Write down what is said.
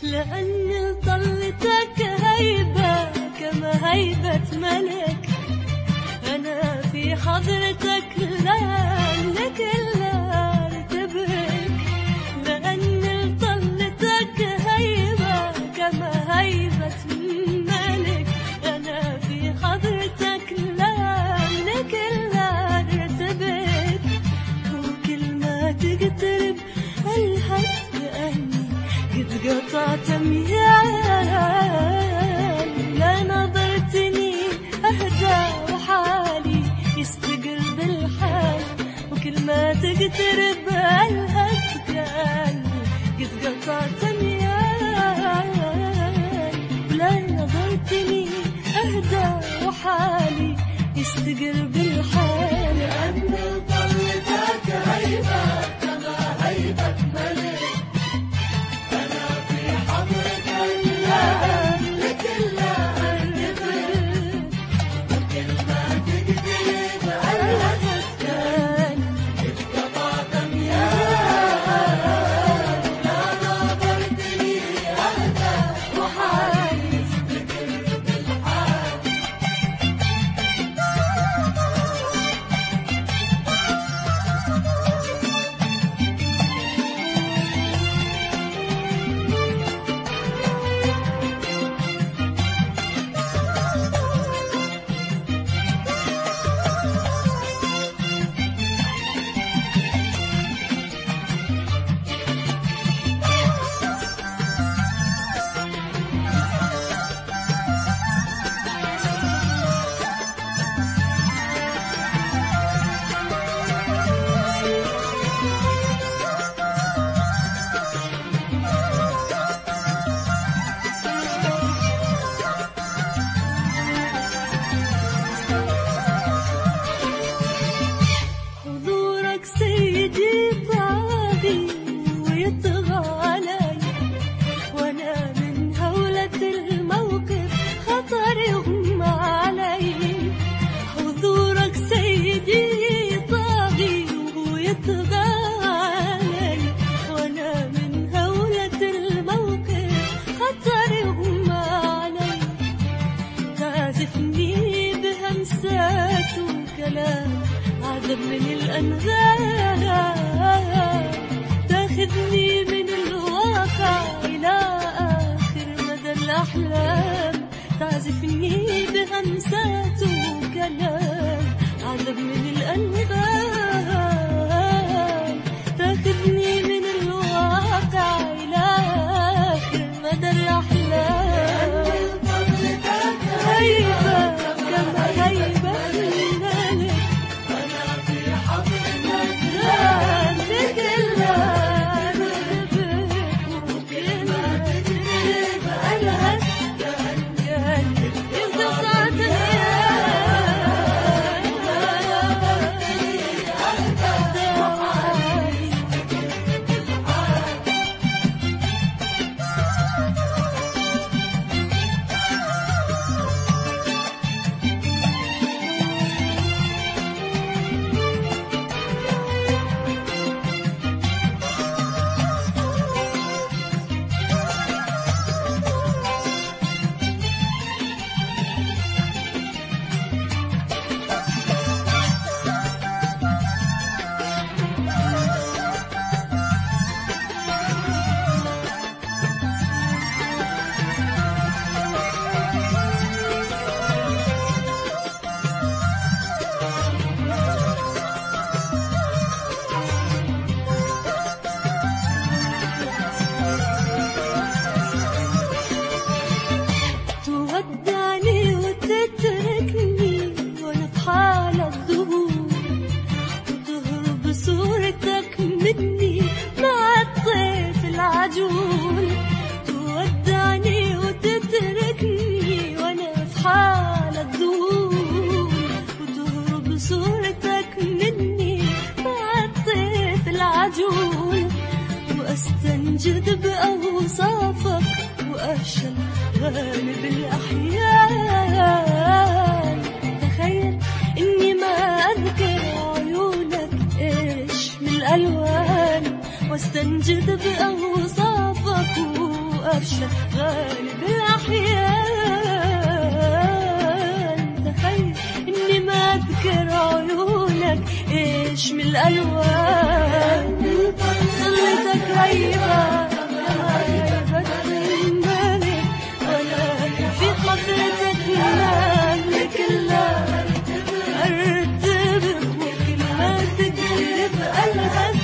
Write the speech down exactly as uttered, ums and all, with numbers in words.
لأن طلتك هيبة كما هيبة ملك، أنا في حضرتك لا أملك إلا ارتبك. لأن طلتك هيبة كما هيبة ملك، أنا في حضرتك لا أملك إلا ارتبك. وكل ما تقترب ألهث بأني قد قطعت ميال، لا نظرتني أهدى وحالي يستقر بالحال. وكل ما تقترب ألهث بأني قد قطعت ميال، لا نظرتني أهدى وحالي يستقر بالحال. لأن طلتك هيبة كما هيبة ملك، أنا في حضرتك لا أملك إلا ارتبك. وكل ما تقترب ألهث بأني قد قطعت ميال، لا نظرتني أهدى وحالي يستقر بالحال. حضورك سيدي طاغي ويطغى علي، وانا من هولة الموقف خطر يغمى علي. حضورك سيدي طاغي ويطغى علي، وانا من هولة الموقف خطر يغمى علي. تعزفني بهمسات وكلام عذب من الأنغام، تاخذني من الواقع إلى آخر مدى الأحلام. تعزفني بهمسات وكلام عذب من الأنغام، تاخذني من الواقع إلى آخر مدى الأحلام. هيبة كما هيبة ملك، أنا في حضرتك لا أملك إلا ارتبك. وكل ما تقترب ألهث بأني قد قطعت تودعني وتتركني وانا في حالة ذهول، وتهرب صورتك مني مع الطيف العجول. تودعني وتتركني وانا في حالة ذهول، وتهرب صورتك مني مع الطيف العجول. واستنجد بأوصافك وأفشل غالب الأحيان. تخيل إني ما أذكر عيونك إيش من الألوان، واستنجد بأوصافك أفشل غالب الأحيان. تخيل إني ما أذكر عيونك إيش من الألوان. ظلتك غيبة في خطرتك نامي كلها أرتبك، وكل ما تقلب قلبك